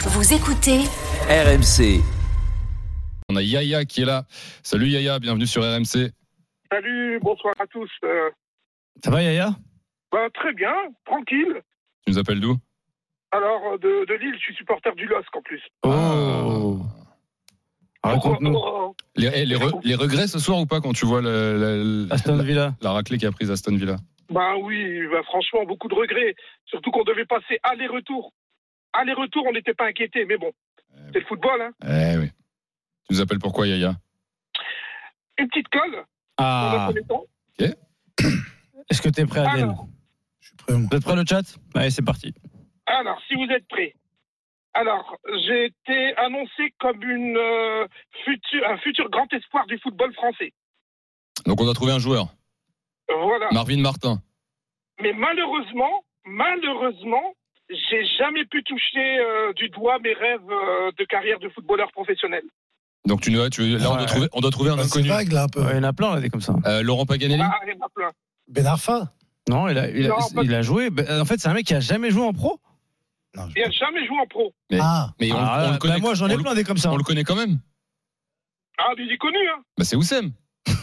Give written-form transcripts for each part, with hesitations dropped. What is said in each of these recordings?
Vous écoutez RMC. On a Yaya qui est là. Salut Yaya, bienvenue sur RMC. Salut, bonsoir à tous. Ça va Yaya ? Très bien, tranquille. Tu nous appelles d'où ? Alors, de Lille, je suis supporter du LOSC en plus. Oh. Raconte-nous. Les regrets ce soir ou pas quand tu vois Aston Villa. la raclée qu'a prise Aston Villa ? Oui, franchement, beaucoup de regrets. Surtout qu'on devait passer aller-retour. Aller-retour, on n'était pas inquiétés, mais bon, c'est le football. Hein. Oui. Tu nous appelles pourquoi Yaya ? Une petite colle. Ok. Est-ce que tu es prêt, Adèle ? Alors, Je suis prêt. Vous êtes prêt le chat ? Allez, c'est parti. Alors, si vous êtes prêts. Alors, j'ai été annoncé comme un futur grand espoir du football français. Donc on a trouvé un joueur. Voilà. Marvin Martin. Mais malheureusement, j'ai jamais pu toucher du doigt mes rêves de carrière de footballeur professionnel. Donc là on doit trouver un inconnu. C'est vague là un peu. Il y en a plein là, des comme ça. Laurent Paganelli. Il y en a plein. Ben Arfa. Non, il a joué. En fait, c'est un mec qui a jamais joué en pro. Non, Il n'a jamais joué en pro. Mais on le connaît. Moi, j'en ai plein des comme ça. On le connaît quand même. Mais il est connu, hein. C'est Oussem.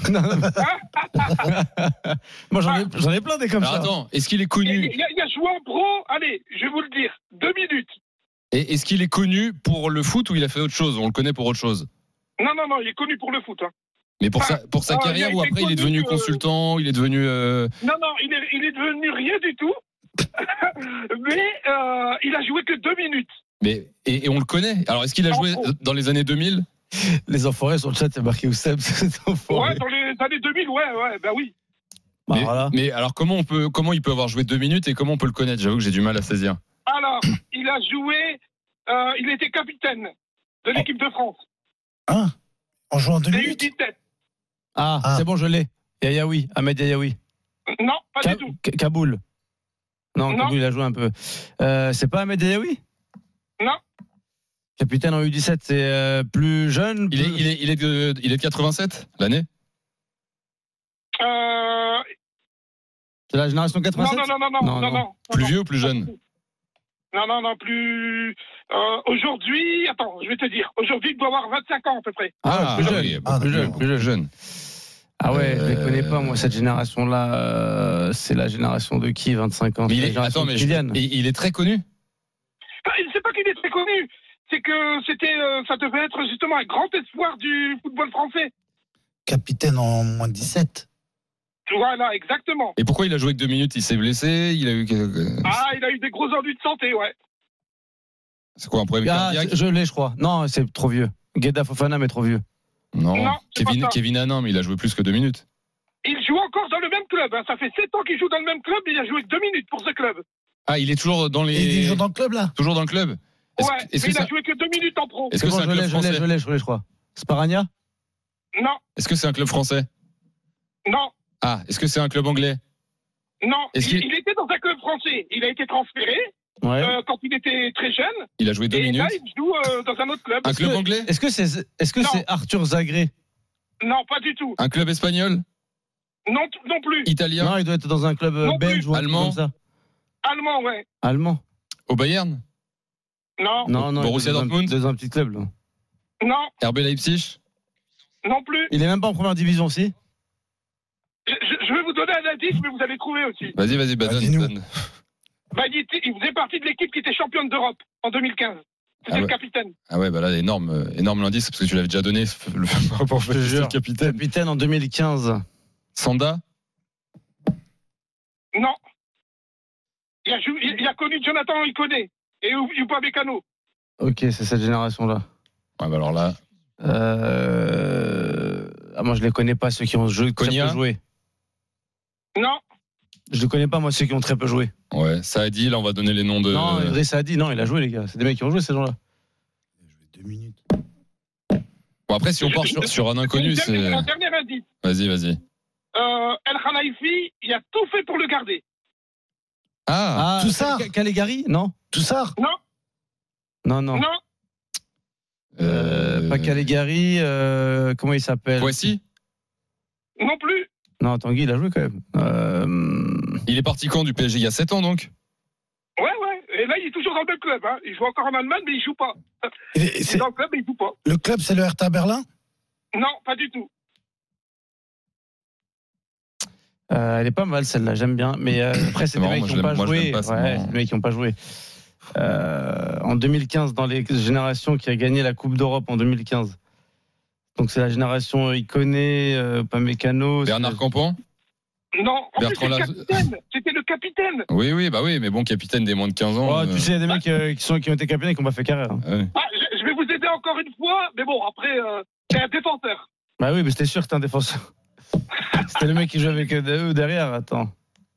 Moi, j'en ai plein des comme Alors, ça. attends, est-ce qu'il est connu ? Il a joué en pro, allez, je vais vous le dire, 2 minutes. Et est-ce qu'il est connu pour le foot ou il a fait autre chose ? On le connaît pour autre chose. Non, il est connu pour le foot. Hein. Mais pour sa carrière ou après il est devenu consultant, il est devenu... Non, il est devenu rien du tout. Mais il a joué que 2 minutes. Mais, et on le connaît. Alors est-ce qu'il a joué dans les années 2000 ? Les enfoirés sur le chat, c'est marqué Oussem. Ouais, dans les années 2000, ouais, oui. Voilà. Mais alors comment il peut avoir joué 2 minutes et comment on peut le connaître ? J'avoue que j'ai du mal à saisir. Alors, il a joué, il était capitaine de l'équipe de France. On joue en 2 minutes. U17. C'est bon, je l'ai. Yayaoui, Ahmed Yayaoui. Non, pas du tout. Kaboul. Non, Kaboul, il a joué un peu. C'est pas Ahmed Yayaoui ? Non. Capitaine en U17, c'est plus jeune. Il est de 87, l'année ? C'est la génération 87 ? Non. Plus vieux ou plus jeune ? Non, plus... aujourd'hui, attends, je vais te dire. Aujourd'hui, il doit avoir 25 ans à peu près. Plus jeune. Ah ouais, je les connais pas, moi, cette génération-là. C'est la génération de qui, 25 ans ? Mais il est très connu. C'est pas qu'il est très connu. C'est que ça devait être justement un grand espoir du football français. Capitaine en moins de 17. Voilà, exactement. Et pourquoi il a joué que 2 minutes ? Il s'est blessé ? Il a eu des gros ennuis de santé, ouais. C'est quoi, un problème cardiaque ? Je l'ai, je crois. Non, c'est trop vieux. Gueda Fofana, mais trop vieux. Non, Kevin Hanin, mais il a joué plus que 2 minutes. Il joue encore dans le même club. Hein. Ça fait 7 ans qu'il joue dans le même club et il a joué que 2 minutes pour ce club. Il est toujours dans les... Il joue dans le club, là ? Toujours dans le club ? Mais il a joué que 2 minutes en pro. Est-ce que c'est un club français ? Je l'ai, je crois. Sparagna ? Non. Est-ce que c'est un club français ? Non. Est-ce que c'est un club anglais ? Non. Il était dans un club français. Il a été transféré quand il était très jeune. Il a joué 2 minutes. Et là, il joue dans un autre club. Un club anglais ? Est-ce que c'est Arthur Zagré ? Non, pas du tout. Un club espagnol ? Non plus. Italien ? Non, il doit être dans un club belge ou allemand. comme ça. Allemand, ouais. Allemand. Au Bayern ? Non. Borussia Dortmund ? Dans un petit club, là. Non. RB Leipzig ? Non plus. Il est même pas en première division aussi ? Je vais vous donner un indice, mais vous allez trouver aussi. Vas-y, donne. Il faisait partie de l'équipe qui était championne d'Europe en 2015. C'était le capitaine. Ah ouais, là, énorme l'indice, parce que tu l'avais déjà donné, le capitaine. Capitaine en 2015. Sanda ? Non. Il a connu Jonathan Iconé et Upamecano. Ok, c'est cette génération-là. Ouais, alors là... moi, je les connais pas, ceux qui ont très peu joué. Non. Je les connais pas, moi, ceux qui ont très peu joué. Ouais, Saadi, là, on va donner les noms de... Non, Saadi, non, il a joué, les gars. C'est des mecs qui ont joué, ces gens-là. Il a joué 2 minutes. Bon, après, si on part sur un inconnu, c'est... Un dernier indice. Vas-y. El Khalifi, il a tout fait pour le garder. Toussard. Caligari, non ? Toussard. Non. Pas Caligari, comment il s'appelle ? Voici ? Non plus. Non, Tanguy, il a joué quand même. Il est parti quand du PSG ? Il y a 7 ans, donc ? Ouais. Et là, il est toujours dans le même club. Hein. Il joue encore en Allemagne, mais il joue pas. Il est dans le club, mais il joue pas. Le club, c'est le Hertha Berlin? Non, pas du tout. Elle est pas mal celle-là, j'aime bien. Mais après, c'est des mecs qui n'ont pas joué. Ouais, c'est des mecs qui n'ont pas joué. En 2015, dans les générations qui a gagné la Coupe d'Europe en 2015. Donc c'est la génération Iconé, Upamecano. Bernard Campan? Non, en plus, c'est le capitaine. C'était le capitaine. Oui, bah oui, mais bon, capitaine des moins de 15 ans. Tu sais, il y a des mecs qui ont été capitaines et qui n'ont pas fait carrière. Ouais. Je vais vous aider encore une fois, mais bon, après, c'est un défenseur. Bah oui, mais c'était sûr que c'était un défenseur. C'était le mec qui jouait avec eux derrière, attends.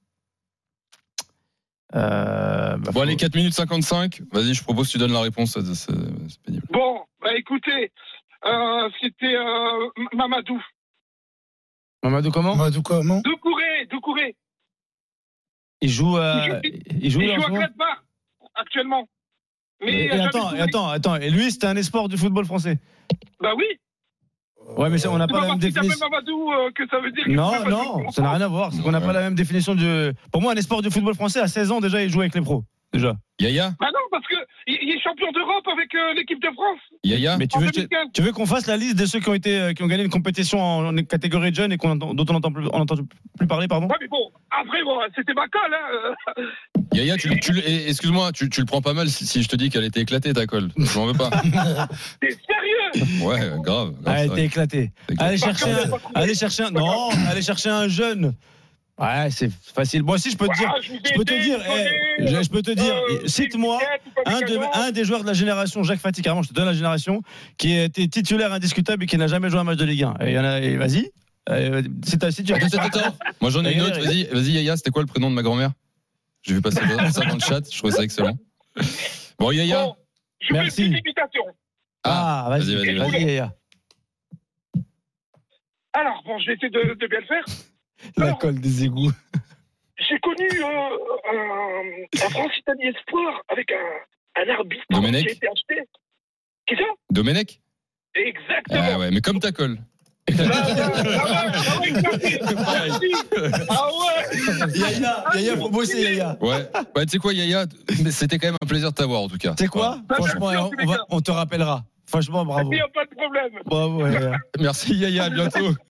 Bon, allez, 4 minutes 55. Vas-y, je propose que tu donnes la réponse. C'est pénible. Bon, bah écoutez, c'était Mamadou. Mamadou comment? Doucouré. Il joue à Gladbach, actuellement. Mais attends. Et lui, c'était un espoir du football français? Bah oui. Ouais, mais on n'a pas la même définition. Mamadou, que ça veut dire non, ça n'a rien à voir. C'est qu'on n'a pas la même définition de. Pour moi, un espoir du football français, à 16 ans, déjà, il joue avec les pros. Déjà. Yaya? Bah non, parce qu'il est champion d'Europe avec l'équipe de France. Yaya? Mais tu veux qu'on fasse la liste de ceux qui ont gagné une compétition en catégorie de jeunes et dont on n'entend plus parler, pardon? Ouais, mais bon, après, c'était ma colle. Hein. Yaya, excuse-moi, tu le prends pas mal si je te dis qu'elle était éclatée, ta colle. Je m'en veux pas. T'es sérieux? Ouais, grave. Elle était éclatée. Allez chercher un jeune. Ouais, c'est facile. Moi aussi, je peux te dire, cite-moi un des joueurs de la génération, Jacques Fati, carrément, je te donne la génération, qui était titulaire indiscutable et qui n'a jamais joué un match de Ligue 1. Et il y en a, vas-y. Si tu Attends. Moi, j'en ai une autre. Vas-y, Yaya, c'était quoi le prénom de ma grand-mère? J'ai vu passer ça dans le chat. Je trouvais ça excellent. Bon, Yaya. Bon, je merci. fais une imitation. Vas-y, Yaya. Alors, bon, je vais essayer de bien le faire. La colle des égouts. J'ai connu un France-Italie Espoir avec un arbitre Domenech. qui a été acheté. Qui ça? Domenech? Exactement. Ah ouais, mais comme ta colle. Yaya, faut bosser, Yaya. Ouais. Bah, tu sais quoi, Yaya, c'était quand même un plaisir de t'avoir en tout cas. Tu sais quoi? Franchement, on te rappellera. Franchement, bravo. Il n'y a pas de problème. Bravo, Yaya. Merci, Yaya, à bientôt.